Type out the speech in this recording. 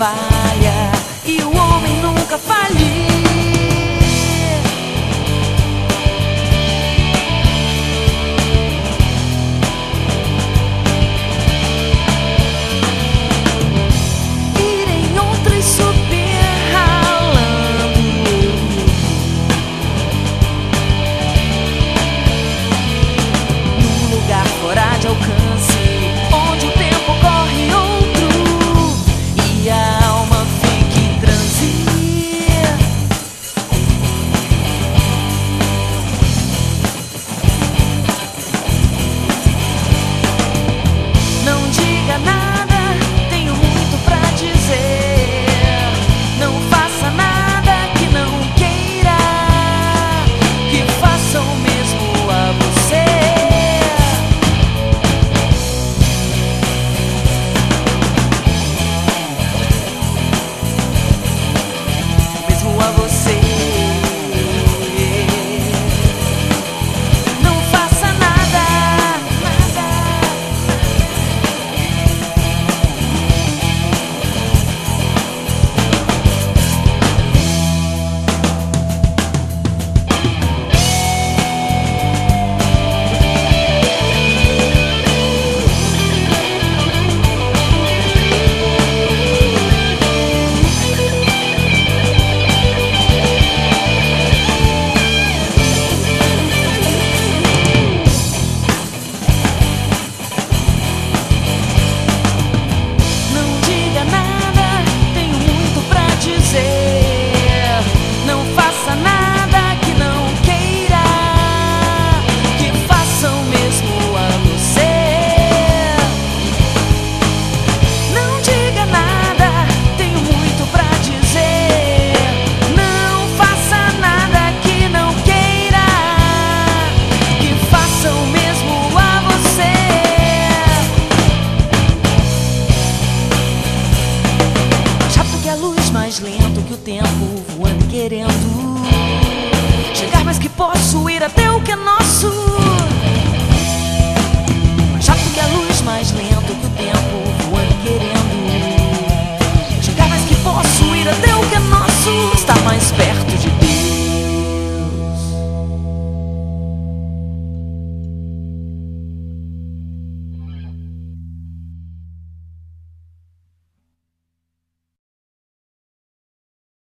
falha e o homem nunca falhe. Ir em outras super ralando, num lugar fora de alcance, onde o tempo corre outro e a alma fica em transe. Não diga nada, tenho muito pra dizer. Não faça nada que não queira que faça o mesmo a você. Mesmo a você. Não faça nada, nada. Não diga nada, tenho muito pra dizer. Não faça nada que não queira que faça o mesmo a você. Não diga nada, tenho muito pra dizer. Não faça nada que não queira que faça o mesmo a você. Mais rápido que a luz, mais lento que o tempo, voando e querendo chegar, mas que posso ir até o que é nosso. Mais rápido que a luz, mais lento que o tempo, voando e querendo chegar, mas que posso ir até o que é nosso. Está mais perto